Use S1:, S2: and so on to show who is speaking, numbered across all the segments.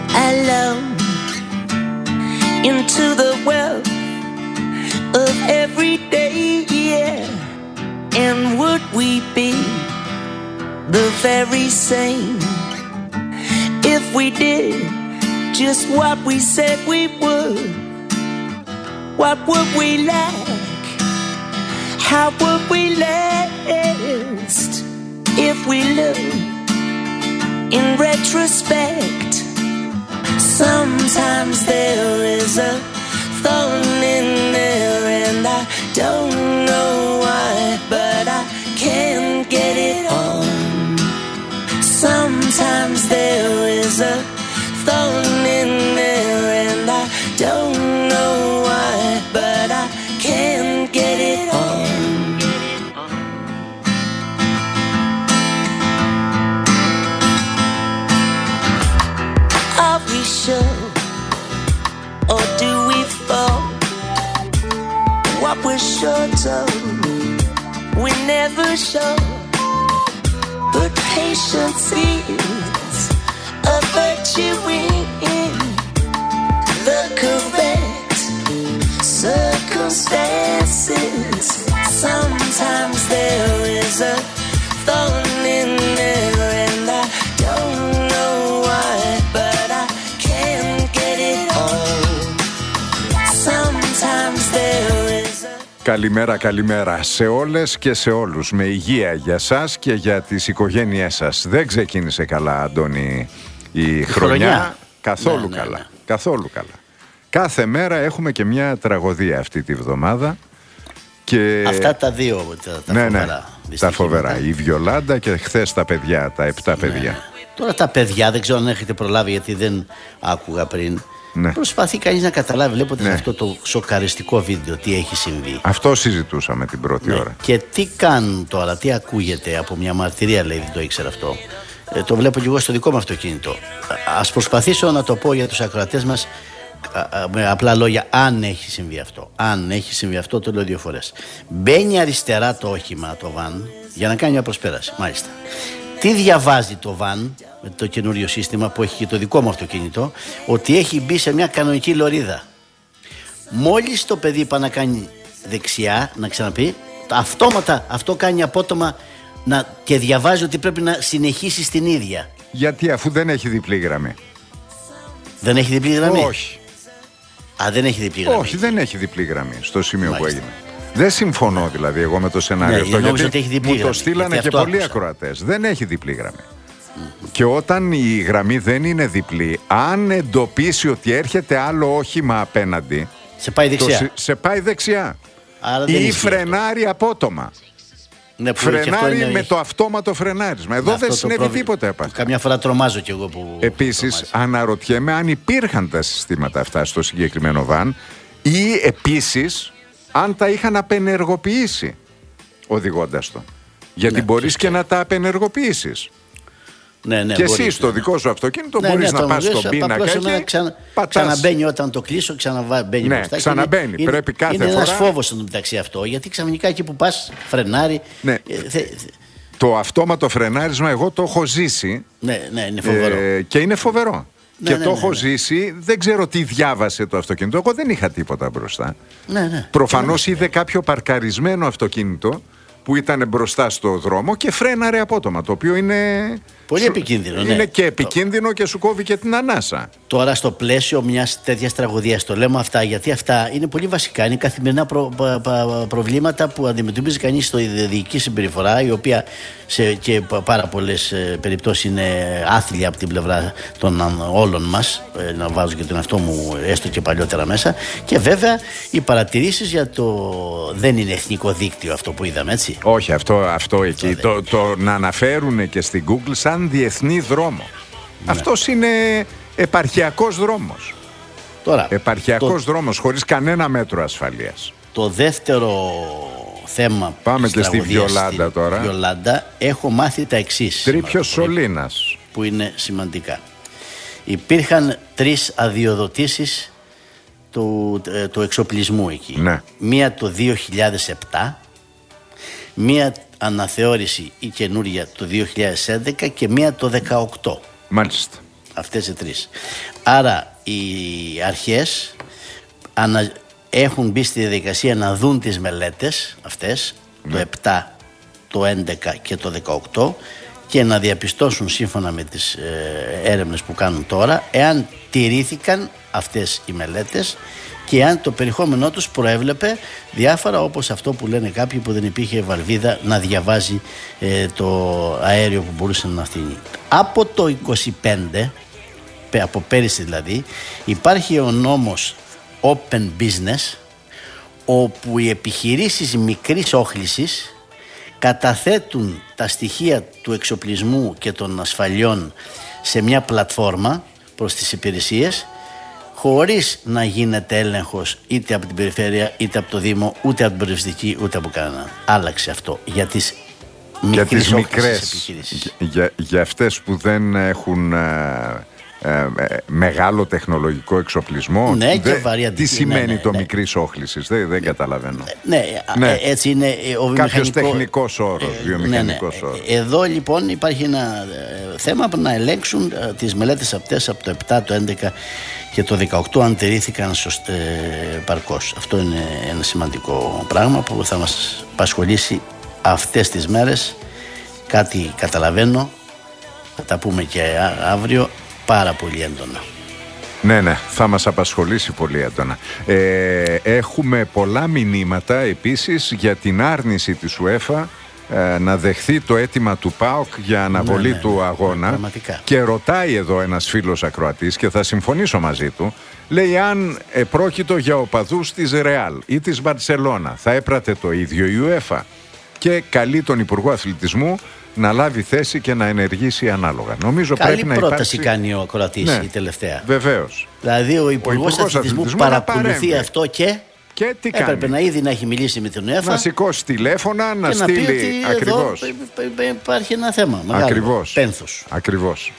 S1: alone into the world of every day, yeah. And would we be the very same if we did just what we said we would? What would we lack? How would we last if we look in retrospect? Sometimes there is a thorn in there and I don't know why, but I can't get it on. Sometimes there is a thorn in there and I don't know why, but I can't get it on. Are we sure, or do we fall? What we're sure of, we never show. But patience is a virtue in the correct circumstances. Sometimes there is a thorn in there and I don't know why, but I can't get it on. Sometimes there is a...
S2: Καλημέρα, καλημέρα σε όλες και σε όλους. Με υγεία για σας και για τις οικογένειές σας. Δεν ξεκίνησε καλά, Αντώνη, η χρονιά. Καθόλου καλά. Ναι. Καθόλου καλά. Κάθε μέρα έχουμε και μια τραγωδία αυτή τη βδομάδα. Και... αυτά τα δύο, τα φοβερά. Τα φοβερά. Η Βιολάντα και χθες τα παιδιά, τα 7 παιδιά.
S3: Τώρα τα παιδιά, δεν ξέρω αν έχετε προλάβει γιατί δεν άκουγα πριν. Ναι. Προσπαθεί κανείς να καταλάβει βλέποντας αυτό το σοκαριστικό βίντεο τι έχει συμβεί.
S2: Αυτό συζητούσαμε την πρώτη ώρα.
S3: Και τι κάνουν τώρα, τι ακούγεται από μια μαρτυρία, λέει, δεν το ήξερα αυτό. Το βλέπω και εγώ στο δικό μου αυτοκίνητο. Ας προσπαθήσω να το πω για τους ακροατές μας με απλά λόγια, αν έχει συμβεί αυτό. Αν έχει συμβεί αυτό, το λέω 2 φορές. Μπαίνει αριστερά το όχημα, το βαν, για να κάνει μια προσπέραση. Μάλιστα. Τι διαβάζει το βαν με το καινούριο σύστημα που έχει και το δικό μου αυτοκίνητο? Ότι έχει μπει σε μια κανονική λωρίδα. Μόλις το παιδί πάει να κάνει δεξιά, να ξαναπεί, αυτόματα αυτό κάνει απότομα και διαβάζει ότι πρέπει να συνεχίσει στην ίδια.
S2: Γιατί, αφού δεν έχει διπλή γραμμή?
S3: Δεν έχει διπλή γραμμή?
S2: Όχι.
S3: Δεν έχει διπλή γραμμή.
S2: Όχι, δεν έχει διπλή γραμμή στο σημείο που έγινε. Δεν συμφωνώ δηλαδή εγώ με το σενάριο αυτό, γιατί μου το στείλανε και πολλοί ακροατές. Δεν έχει διπλή γραμμή. Και όταν η γραμμή δεν είναι διπλή, αν εντοπίσει ότι έρχεται άλλο όχημα απέναντι,
S3: σε πάει δεξιά.
S2: Ή φρενάρει απότομα. Ναι, φρενάρει με το αυτόματο φρενάρισμα. Εδώ δεν συνέβη τίποτα από αυτό.
S3: Καμιά φορά τρομάζω κι εγώ που.
S2: Επίσης, αναρωτιέμαι αν υπήρχαν τα συστήματα αυτά στο συγκεκριμένο βαν ή επίσης αν τα είχαν απενεργοποιήσει οδηγώντας το. Γιατί μπορείς και να τα απενεργοποιήσεις.
S3: Ναι,
S2: και εσύ στο δικό σου αυτοκίνητο μπορείς να πας στον πίνακα και
S3: ξαναμπαίνει όταν το κλείσω, ξαναμπαίνει μπροστά.
S2: Ξαναμπαίνει, πρέπει κάθε φορά.
S3: Είναι ένας φόβος μεταξύ αυτό, γιατί ξαφνικά εκεί που πας φρενάρει.
S2: Ναι. Το αυτόματο φρενάρισμα εγώ το έχω ζήσει.
S3: Ναι, είναι φοβερό.
S2: Και είναι φοβερό. Και το έχω ζήσει, δεν ξέρω τι διάβασε το αυτοκίνητο. Εγώ δεν είχα τίποτα μπροστά. Προφανώς είδε κάποιο παρκαρισμένο αυτοκίνητο που ήταν μπροστά στο δρόμο και φρέναρε απότομα, το οποίο είναι
S3: πολύ επικίνδυνο.
S2: Είναι και επικίνδυνο και σου κόβει και την ανάσα.
S3: Τώρα στο πλαίσιο μιας τέτοιας τραγωδίας το λέμε αυτά, γιατί αυτά είναι πολύ βασικά. Είναι καθημερινά προβλήματα που αντιμετωπίζει κανείς στο διοικητική συμπεριφορά, η οποία σε και πάρα πολλές περιπτώσεις είναι άθλια από την πλευρά των όλων μας. Να βάζω και τον εαυτό μου έστω και παλιότερα μέσα. Και βέβαια οι παρατηρήσεις για το δεν είναι εθνικό δίκτυο αυτό που είδαμε, έτσι.
S2: Όχι, αυτό εκεί. Το να αναφέρουν και στην Google σαν διεθνή δρόμο. Ναι. Αυτός είναι επαρχιακός δρόμος.
S3: Τώρα,
S2: επαρχιακός δρόμος χωρίς κανένα μέτρο ασφαλείας.
S3: Το δεύτερο θέμα.
S2: Πάμε και στη Βιολάντα τώρα.
S3: Βιολάντα έχω μάθει τα εξής.
S2: Τρίπιος σωλήνας.
S3: Που είναι σημαντικά. Υπήρχαν 3 αδειοδοτήσεις του εξοπλισμού εκεί.
S2: Ναι.
S3: Μία το 2007, μία αναθεώρηση η καινούρια το 2011 και μία το 2018.
S2: Μάλιστα.
S3: Αυτές οι τρεις. Άρα οι αρχές έχουν μπει στη διαδικασία να δουν τις μελέτες αυτές, το 7, το 11 και το 18, και να διαπιστώσουν σύμφωνα με τις έρευνες που κάνουν τώρα εάν τηρήθηκαν αυτές οι μελέτες και αν το περιεχόμενό τους προέβλεπε διάφορα, όπως αυτό που λένε κάποιοι που δεν υπήρχε βαλβίδα να διαβάζει το αέριο που μπορούσε να φθηνεί. Από το 25, από πέρυσι δηλαδή, υπάρχει ο νόμος Open Business, όπου οι επιχειρήσεις μικρής όχλησης καταθέτουν τα στοιχεία του εξοπλισμού και των ασφαλιών σε μια πλατφόρμα προς τις υπηρεσίες, χωρίς να γίνεται έλεγχος είτε από την περιφέρεια, είτε από το Δήμο, ούτε από την περιοριστική, ούτε από κανέναν. Άλλαξε αυτό για τις μικρές επιχειρήσεις.
S2: Για αυτές που δεν έχουν μεγάλο τεχνολογικό εξοπλισμό.
S3: Ναι, και βαρύ.
S2: Τι σημαίνει το μικρής όχλησης, δεν καταλαβαίνω.
S3: Ναι, έτσι είναι ο
S2: κάποιος τεχνικός όρος, βιομηχανικός όρος.
S3: Εδώ λοιπόν υπάρχει ένα θέμα που να ελέγξουν τις μελέτες αυτές από το 7, το 11 και το 18 αν τηρήθηκαν παρκώς. Αυτό είναι ένα σημαντικό πράγμα που θα μας απασχολήσει αυτές τις μέρες. Κάτι καταλαβαίνω, θα τα πούμε και αύριο, πάρα πολύ έντονα.
S2: Ναι, θα μας απασχολήσει πολύ έντονα. Έχουμε πολλά μηνύματα επίσης για την άρνηση της UEFA να δεχθεί το αίτημα του ΠΑΟΚ για αναβολή του αγώνα.
S3: Πραγματικά.
S2: Και ρωτάει εδώ ένας φίλος ακροατής και θα συμφωνήσω μαζί του. Λέει, αν πρόκειτο για οπαδούς της Ρεάλ ή της Μπαρσελόνα, θα έπρατε το ίδιο η UEFA? Και καλεί τον Υπουργό Αθλητισμού να λάβει θέση και να ενεργήσει ανάλογα. Νομίζω
S3: καλή
S2: πρέπει να
S3: πρόταση
S2: υπάρξει...
S3: κάνει ο ακροατής, η τελευταία.
S2: Βεβαίως.
S3: Δηλαδή ο Υπουργός Αθλητισμού παρακολουθεί αυτό και
S2: τι
S3: έπρεπε
S2: κάνει?
S3: να ήδη να έχει μιλήσει με την UEFA.
S2: Να σηκώσει τηλέφωνα, να στείλει.
S3: Να πει ότι
S2: ακριβώς.
S3: Εδώ υπάρχει ένα θέμα μεγάλο.
S2: Ακριβώς.
S3: Πένθος.
S2: Ακριβώς.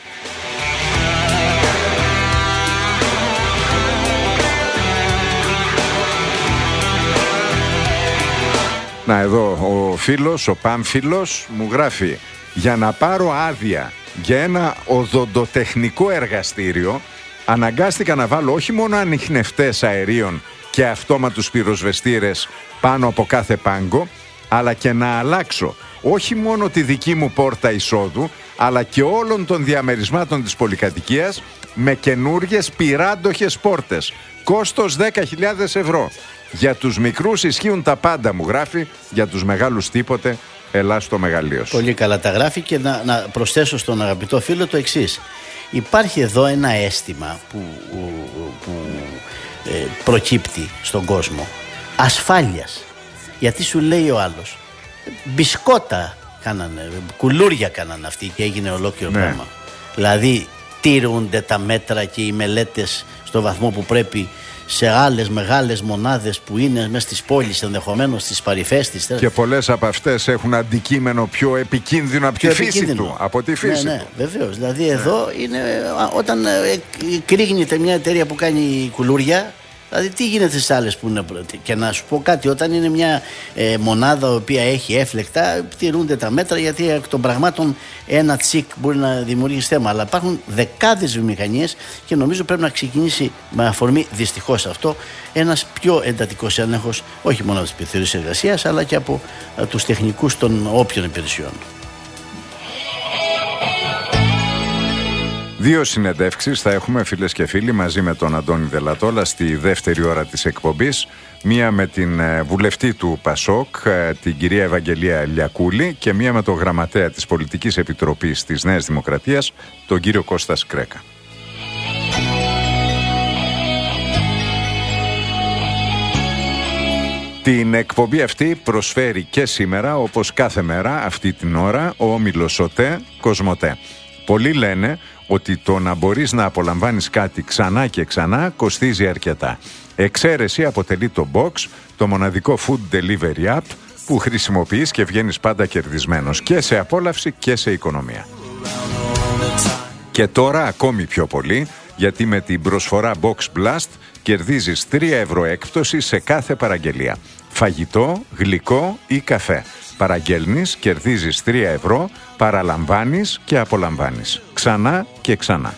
S2: Να, εδώ ο φίλος, ο Πάμφιλος μου γράφει: για να πάρω άδεια για ένα οδοντοτεχνικό εργαστήριο αναγκάστηκα να βάλω όχι μόνο ανιχνευτές αερίων και αυτόματους πυροσβεστήρες πάνω από κάθε πάγκο, αλλά και να αλλάξω όχι μόνο τη δική μου πόρτα εισόδου, αλλά και όλων των διαμερισμάτων της πολυκατοικίας με καινούργιες πυράντοχες πόρτες. Κόστος 10.000 ευρώ. Για τους μικρούς ισχύουν τα πάντα, μου γράφει, για τους μεγάλους τίποτε. Ελά στο μεγαλείο σου.
S3: Πολύ καλά τα γράφει. Και να προσθέσω στον αγαπητό φίλο το εξής. Υπάρχει εδώ ένα αίσθημα που προκύπτει στον κόσμο ασφάλειας. Γιατί σου λέει ο άλλος, μπισκότα κάνανε, κουλούρια κάνανε αυτοί και έγινε ολόκληρο πράγμα. Δηλαδή τηρούνται τα μέτρα και οι μελέτες στο βαθμό που πρέπει σε άλλες μεγάλες μονάδες που είναι μέσα στις πόλεις, ενδεχομένως στις παρυφές της.
S2: Και πολλές από αυτές έχουν αντικείμενο πιο επικίνδυνο από τη φύση του. Από τη φύση του.
S3: Βεβαίως. Δηλαδή εδώ είναι όταν κρύγνεται μια εταιρεία που κάνει κουλούρια. Δηλαδή τι γίνεται στις άλλες που είναι. Και να σου πω κάτι, όταν είναι μια μονάδα η οποία έχει έφλεκτα, τηρούνται τα μέτρα, γιατί εκ των πραγμάτων ένα τσικ μπορεί να δημιουργήσει θέμα. Αλλά υπάρχουν δεκάδες βιομηχανίες και νομίζω πρέπει να ξεκινήσει με αφορμή δυστυχώς αυτό ένας πιο εντατικός έλεγχος, όχι μόνο από τις επιθεωρήσεις εργασίας, αλλά και από τους τεχνικούς των όποιων υπηρεσιών.
S2: Δύο συνεντεύξεις θα έχουμε, φίλες και φίλοι, μαζί με τον Αντώνη Δελατόλα στη δεύτερη ώρα της εκπομπής. Μία με την βουλευτή του ΠΑΣΟΚ, την κυρία Ευαγγελία Λιακούλη, και μία με τον γραμματέα της Πολιτικής Επιτροπής της Νέας Δημοκρατίας, τον κύριο Κώστα Σκρέκα. Την εκπομπή αυτή προσφέρει και σήμερα, όπως κάθε μέρα αυτή την ώρα, ο όμιλος ΟΤΕ Κοσμοτέ. Πολλοί λένε ότι το να μπορείς να απολαμβάνεις κάτι ξανά και ξανά κοστίζει αρκετά. Εξαίρεση αποτελεί το Box, το μοναδικό food delivery app που χρησιμοποιείς και βγαίνεις πάντα κερδισμένος και σε απόλαυση και σε οικονομία. Και τώρα ακόμη πιο πολύ, γιατί με την προσφορά Box Blast κερδίζεις 3 ευρώ έκπτωση σε κάθε παραγγελία. Φαγητό, γλυκό ή καφέ. Παραγγέλνεις, κερδίζεις 3 ευρώ, παραλαμβάνεις και απολαμβάνεις. Ξανά και και ξανά.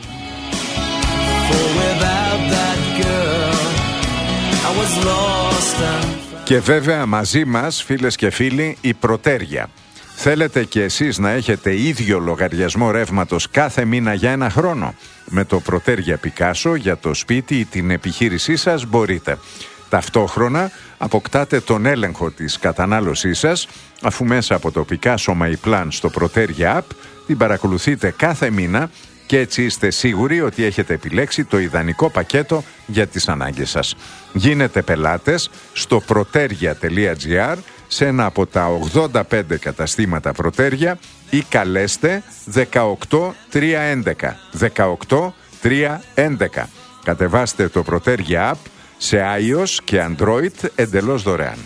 S2: Και βέβαια μαζί μας, φίλες και φίλοι, η Προτέρια. Θέλετε και εσείς να έχετε ίδιο λογαριασμό ρεύματος κάθε μήνα για ένα χρόνο? Με το Προτέρια Πικάσο για το σπίτι ή την επιχείρησή σας μπορείτε. Ταυτόχρονα αποκτάτε τον έλεγχο της κατανάλωσής σας, αφού μέσα από το Picasso My Plan στο Προτέρια App την παρακολουθείτε κάθε μήνα και έτσι είστε σίγουροι ότι έχετε επιλέξει το ιδανικό πακέτο για τις ανάγκες σας. Γίνετε πελάτες στο proteria.gr σε ένα από τα 85 καταστήματα Προτέρια ή καλέστε 18311. 18311. Κατεβάστε το Προτέρια App σε iOS και Android εντελώς δωρεάν.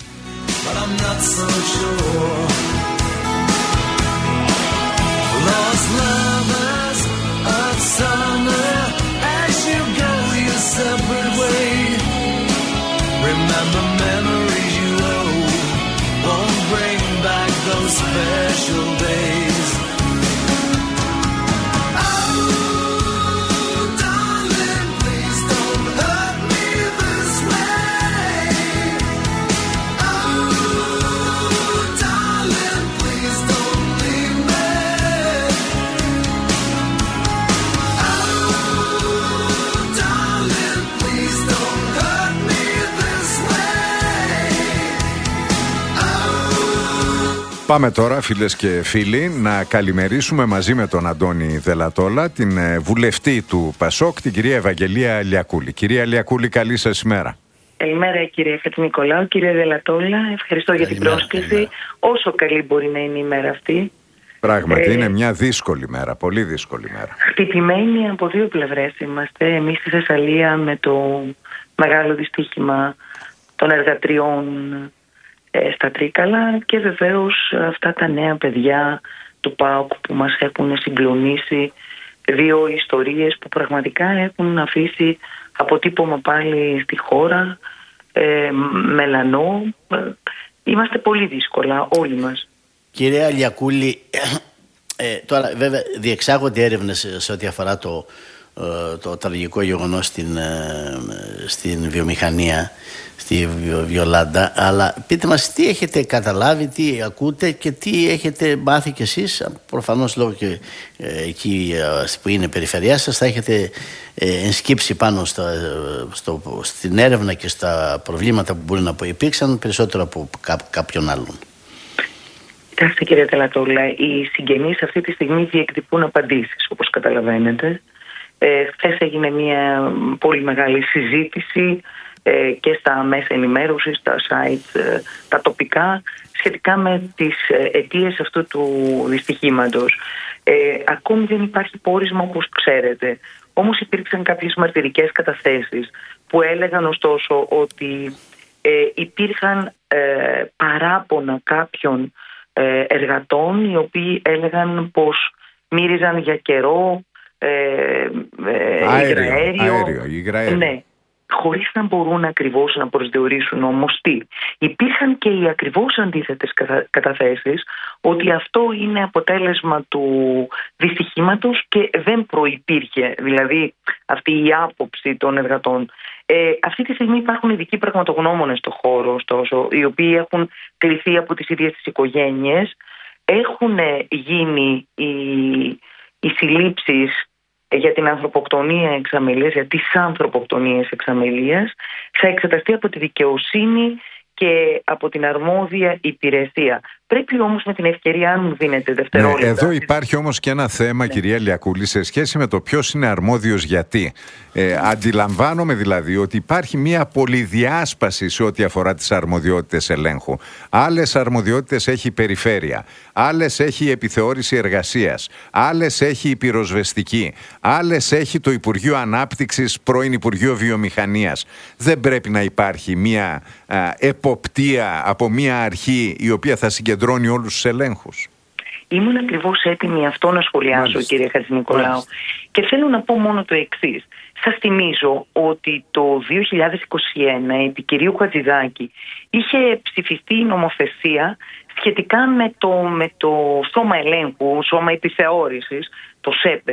S2: Πάμε τώρα, φίλες και φίλοι, να καλημερίσουμε μαζί με τον Αντώνη Δελατόλα την βουλευτή του ΠΑΣΟΚ, την κυρία Ευαγγελία Λιακούλη. Κυρία Λιακούλη, καλή σας ημέρα.
S4: Καλημέρα κύριε Χατζηνικολάου, κύριε Δελατόλα, ευχαριστώ για την πρόσκληση. Όσο καλή μπορεί να είναι η μέρα αυτή.
S2: Πράγματι είναι μια δύσκολη μέρα, πολύ δύσκολη μέρα.
S4: Χτυπημένοι από δύο πλευρές είμαστε. Εμείς στη Θεσσαλία με το μεγάλο δυστύχημα των εργατριών στα Τρίκαλα και βεβαίως αυτά τα νέα παιδιά του ΠΑΟΚ που μας έχουν συγκλονίσει, δύο ιστορίες που πραγματικά έχουν αφήσει αποτύπωμα πάλι στη χώρα, μελανό. Είμαστε πολύ δύσκολα όλοι μας.
S3: Κυρία Λιακούλη, τώρα βέβαια διεξάγονται έρευνες σε ό,τι αφορά το τραγικό γεγονός στην βιομηχανία, στη Βιολάντα, αλλά πείτε μας τι έχετε καταλάβει, τι ακούτε και τι έχετε μάθει κι εσείς, προφανώς λόγω και εκεί που είναι περιφερειά σας θα έχετε ενσκύψει πάνω στην έρευνα και στα προβλήματα που μπορεί να υπήρξαν περισσότερο από κάποιον άλλον.
S4: Κοιτάξτε κύριε Τελατόλα, οι συγγενείς αυτή τη στιγμή διεκδικούν απαντήσεις, όπως καταλαβαίνετε. Χθες έγινε μια πολύ μεγάλη συζήτηση και στα μέσα ενημέρωσης, στα sites, τα τοπικά, σχετικά με τις αιτίες αυτού του δυστυχήματος. Ακόμη δεν υπάρχει πόρισμα, όπως ξέρετε. Όμως υπήρξαν κάποιες μαρτυρικές καταθέσεις που έλεγαν ωστόσο ότι υπήρχαν παράπονα κάποιων εργατών οι οποίοι έλεγαν πως μύριζαν για καιρό υγραέριο. Ναι, χωρίς να μπορούν ακριβώς να προσδιορίσουν όμως τι. Υπήρχαν και οι ακριβώς αντίθετες καταθέσεις ότι αυτό είναι αποτέλεσμα του δυστυχήματος και δεν προϋπήρχε, δηλαδή αυτή η άποψη των εργατών. Αυτή τη στιγμή υπάρχουν ειδικοί πραγματογνώμονες στο χώρο, ωστόσο, οι οποίοι έχουν κληθεί από τις ίδιες τις οικογένειες. Έχουν γίνει οι συλλήψεις για την ανθρωποκτονία εξαμελίας, για τις ανθρωποκτονίες εξαμελίας, θα εξεταστεί από τη δικαιοσύνη και από την αρμόδια υπηρεσία. Πρέπει όμως με την ευκαιρία, αν μου δίνετε δευτερόλεπτα...
S2: Εδώ υπάρχει όμως και ένα θέμα, κυρία Λιακούλη, σε σχέση με το ποιος είναι αρμόδιος γιατί. Αντιλαμβάνομαι δηλαδή ότι υπάρχει μια πολυδιάσπαση σε ό,τι αφορά τις αρμοδιότητες ελέγχου. Άλλες αρμοδιότητες έχει η περιφέρεια, άλλες έχει η επιθεώρηση εργασίας, άλλες έχει η πυροσβεστική, άλλες έχει το Υπουργείο Ανάπτυξης, πρώην Υπουργείο Βιομηχανίας. Δεν πρέπει να υπάρχει μια εποπτεία από μια αρχή η οποία θα συγκεντρώνει όλους τους ελέγχους?
S4: Ήμουν ακριβώς έτοιμη αυτό να σχολιάσω, μάλιστα, κύριε Χατζηνικολάου. Και θέλω να πω μόνο το εξής. Σας θυμίζω ότι το 2021 επί κυρίου Χατζηδάκη είχε ψηφιστεί η νομοθεσία σχετικά με το σώμα ελέγχου, σώμα επιθεώρησης, το ΣΕΠΕ,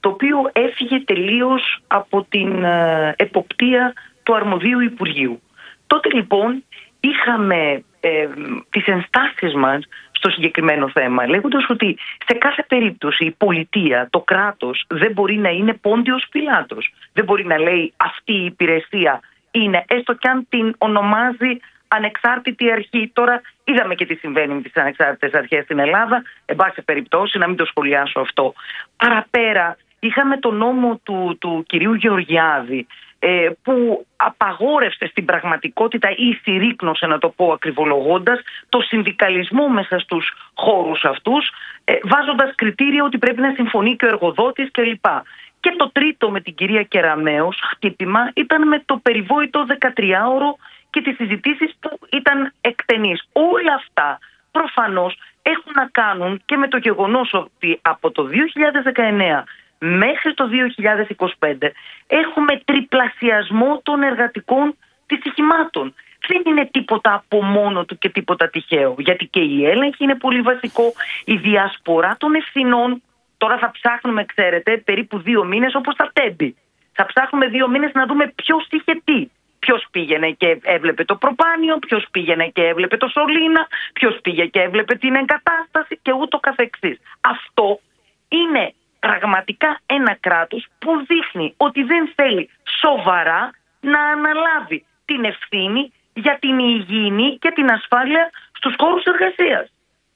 S4: το οποίο έφυγε τελείως από την εποπτεία του αρμοδίου Υπουργείου. Τότε λοιπόν είχαμε τις ενστάσεις μας στο συγκεκριμένο θέμα, λέγοντας ότι σε κάθε περίπτωση η πολιτεία, το κράτος δεν μπορεί να είναι Πόντιος Πιλάτος. Δεν μπορεί να λέει αυτή η υπηρεσία είναι, έστω κι αν την ονομάζει ανεξάρτητη αρχή. Τώρα είδαμε και τι συμβαίνει με τις ανεξάρτητες αρχές στην Ελλάδα, εν πάση περιπτώσει, να μην το σχολιάσω αυτό. Παραπέρα είχαμε το νόμο του κυρίου Γεωργιάδη, που απαγόρευσε στην πραγματικότητα ή συρρίκνωσε, να το πω ακριβολογώντας, το συνδικαλισμό μέσα στους χώρους αυτούς, βάζοντας κριτήρια ότι πρέπει να συμφωνεί και ο εργοδότης κλπ. Και το τρίτο με την κυρία Κεραμέως χτύπημα ήταν με το περιβόητο 13ωρο και τις συζητήσεις που ήταν εκτενείς. Όλα αυτά προφανώς έχουν να κάνουν και με το γεγονός ότι από το 2019 μέχρι το 2025 έχουμε τριπλασιασμό των εργατικών δυστυχημάτων. Δεν είναι τίποτα από μόνο του και τίποτα τυχαίο, γιατί και η έλεγχη είναι πολύ βασικό, η διασπορά των ευθυνών. Τώρα θα ψάχνουμε, ξέρετε, περίπου 2 μήνες όπως τα τέμπη. Θα ψάχνουμε 2 μήνες να δούμε ποιος είχε τι. Ποιος πήγαινε και έβλεπε το προπάνιο, ποιος πήγαινε και έβλεπε το σωλήνα, ποιος πήγε και έβλεπε την εγκατάσταση και ούτω καθεξής. Αυτό είναι πραγματικά ένα κράτος που δείχνει ότι δεν θέλει σοβαρά να αναλάβει την ευθύνη για την υγιεινή και την ασφάλεια στους χώρους εργασίας.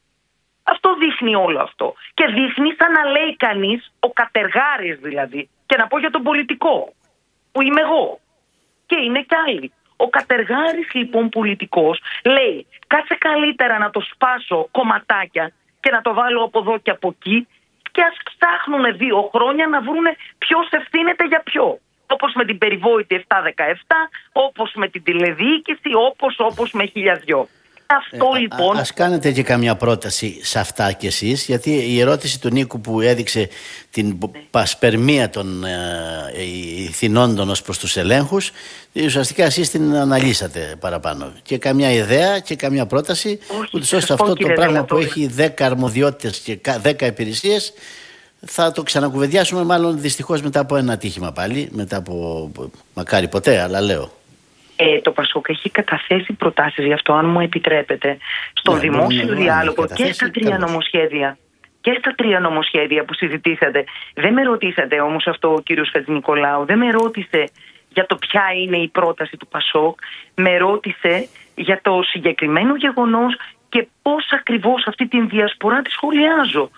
S4: Αυτό δείχνει όλο αυτό. Και δείχνει σαν να λέει κανείς, ο κατεργάρης δηλαδή, και να πω για τον πολιτικό, που είμαι εγώ και είναι κι άλλοι. Ο κατεργάρης λοιπόν πολιτικός λέει, κάτσε καλύτερα να το σπάσω κομματάκια και να το βάλω από εδώ και από εκεί, και ας ψάχνουν 2 χρόνια να βρούνε ποιος ευθύνεται για ποιο. Όπως με την περιβόητη 717, όπως με την τηλεδιοίκηση, όπως με 1002. Αυτό λοιπόν.
S3: Ας κάνετε και καμιά πρόταση σε αυτά κι εσείς, γιατί η ερώτηση του Νίκου που έδειξε την πασπερμία των ηθινόντων ως προς τους ελέγχους, ουσιαστικά εσείς την αναλύσατε παραπάνω. Και καμιά ιδέα και καμιά πρόταση, ούτως ώστε αυτό το πράγμα που έχει 10 αρμοδιότητες και 10 υπηρεσίες, θα το ξανακουβεντιάσουμε μάλλον δυστυχώς μετά από ένα ατύχημα πάλι, μετά από μακάρι ποτέ, αλλά λέω.
S4: Το ΠΑΣΟΚ έχει καταθέσει προτάσεις γι' αυτό, αν μου επιτρέπετε, στο δημόσιο διάλογο και στα 3 νομοσχέδια. Και στα 3 νομοσχέδια που συζητήσατε. Δεν με ρωτήσατε όμως αυτό ο κύριος Χατζηνικολάου, δεν με ρώτησε για το ποια είναι η πρόταση του ΠΑΣΟΚ, με ρώτησε για το συγκεκριμένο γεγονός και πώς ακριβώς αυτή την διασπορά τη σχολιάζω.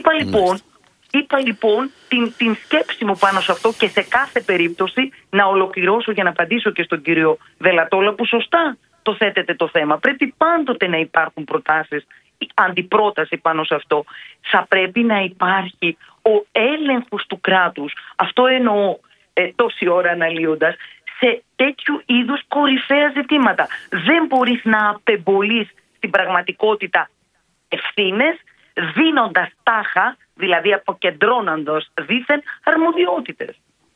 S4: Είπα λοιπόν την σκέψη μου πάνω σε αυτό και σε κάθε περίπτωση να ολοκληρώσω για να απαντήσω και στον κύριο Δελατόλα που σωστά το θέτεται το θέμα. Πρέπει πάντοτε να υπάρχουν προτάσεις, αντιπρόταση πάνω σε αυτό. Θα πρέπει να υπάρχει ο έλεγχος του κράτους. Αυτό εννοώ τόση ώρα αναλύοντας σε τέτοιου είδους κορυφαία ζητήματα. Δεν μπορείς να απεμπολείς στην πραγματικότητα ευθύνες δίνοντας τάχα, δηλαδή αποκεντρώνοντας δήθεν αρμοδιότητες.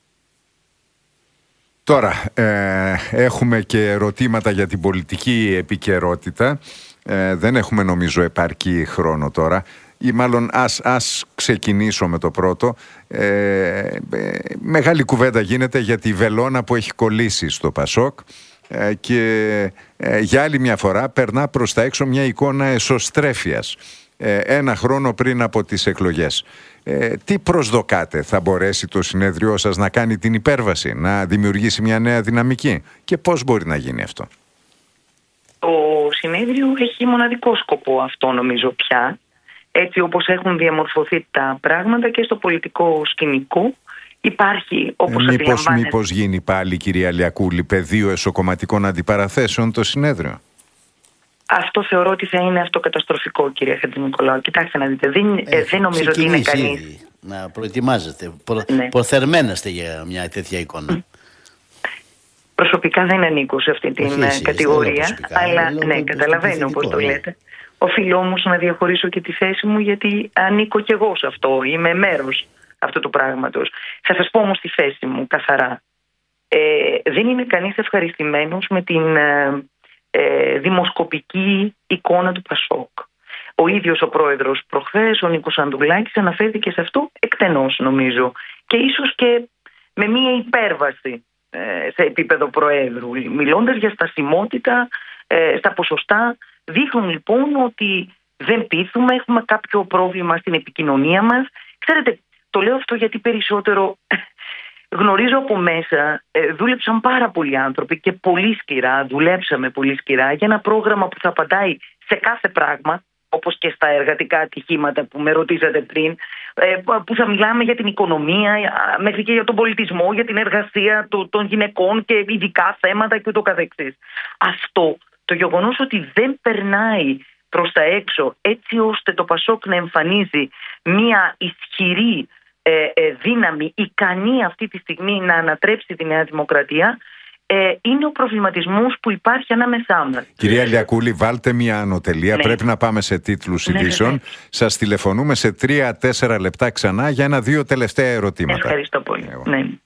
S2: Τώρα, έχουμε και ερωτήματα για την πολιτική επικαιρότητα. Δεν έχουμε νομίζω επαρκή χρόνο τώρα. Ή μάλλον ας ξεκινήσω με το πρώτο. Μεγάλη κουβέντα γίνεται για τη βελόνα που έχει κολλήσει στο ΠΑΣΟΚ και για άλλη μια φορά περνά προς τα έξω μια εικόνα εσωστρέφειας. 1 χρόνο πριν από τις εκλογές. Τι προσδοκάτε, θα μπορέσει το συνέδριό σας να κάνει την υπέρβαση, να δημιουργήσει μια νέα δυναμική και πώς μπορεί να γίνει αυτό?
S4: Το συνέδριο έχει μοναδικό σκοπό αυτό νομίζω πια, έτσι όπως έχουν διαμορφωθεί τα πράγματα και στο πολιτικό σκηνικό. Υπάρχει, όπως αντιλαμβάνεστε...
S2: Μήπως γίνει πάλι, κυρία Λιακούλη, πεδίο εσωκομματικών αντιπαραθέσεων το συνέδριο?
S4: Αυτό θεωρώ ότι θα είναι αυτοκαταστροφικό, κύριε Χατζηνικολάου. Κοιτάξτε να δείτε, δεν νομίζω ότι είναι κανείς.
S3: Να προετοιμάζεστε, προθερμαίνεστε για μια τέτοια εικόνα.
S4: Προσωπικά δεν ανήκω σε αυτή την κατηγορία, αλλά ναι, καταλαβαίνω πώς το λέτε. Οφείλω όμως να διαχωρίσω και τη θέση μου, γιατί ανήκω κι εγώ σε αυτό, είμαι μέρος αυτού του πράγματος. Θα σας πω όμως τη θέση μου καθαρά. Δεν είναι κανείς ευχαριστημένος με την δημοσκοπική εικόνα του ΠΑΣΟΚ. Ο ίδιος ο πρόεδρος προχθές, ο Νίκος Ανδουλάκης, αναφέρθηκε σε αυτό εκτενώς νομίζω. και ίσως και με μία υπέρβαση σε επίπεδο Προέδρου. Μιλώντας για στασιμότητα στα ποσοστά, δείχνουν λοιπόν ότι δεν πείθουμε, έχουμε κάποιο πρόβλημα στην επικοινωνία μας. Ξέρετε, το λέω αυτό γιατί περισσότερο γνωρίζω από μέσα, δούλεψαν πάρα πολλοί άνθρωποι και πολύ σκληρά, δουλέψαμε πολύ σκληρά για ένα πρόγραμμα που θα απαντάει σε κάθε πράγμα, όπως και στα εργατικά ατυχήματα που με ρωτήσατε πριν, που θα μιλάμε για την οικονομία, μέχρι και για τον πολιτισμό, για την εργασία των γυναικών και ειδικά θέματα και ούτω καθεξής. Αυτό, το γεγονός ότι δεν περνάει προς τα έξω έτσι ώστε το Πασόκ να εμφανίζει μια ισχυρή δύναμη ικανή αυτή τη στιγμή να ανατρέψει τη Νέα Δημοκρατία, είναι ο προβληματισμός που υπάρχει ανάμεσά μας.
S2: Κυρία Λιακούλη, βάλτε μια ανωτελεία. Ναι. Πρέπει να πάμε σε τίτλους ειδήσεων. Ναι. Σας τηλεφωνούμε σε 3-4 λεπτά ξανά για 1-2 τελευταία ερωτήματα.
S4: Ευχαριστώ πολύ. Ναι.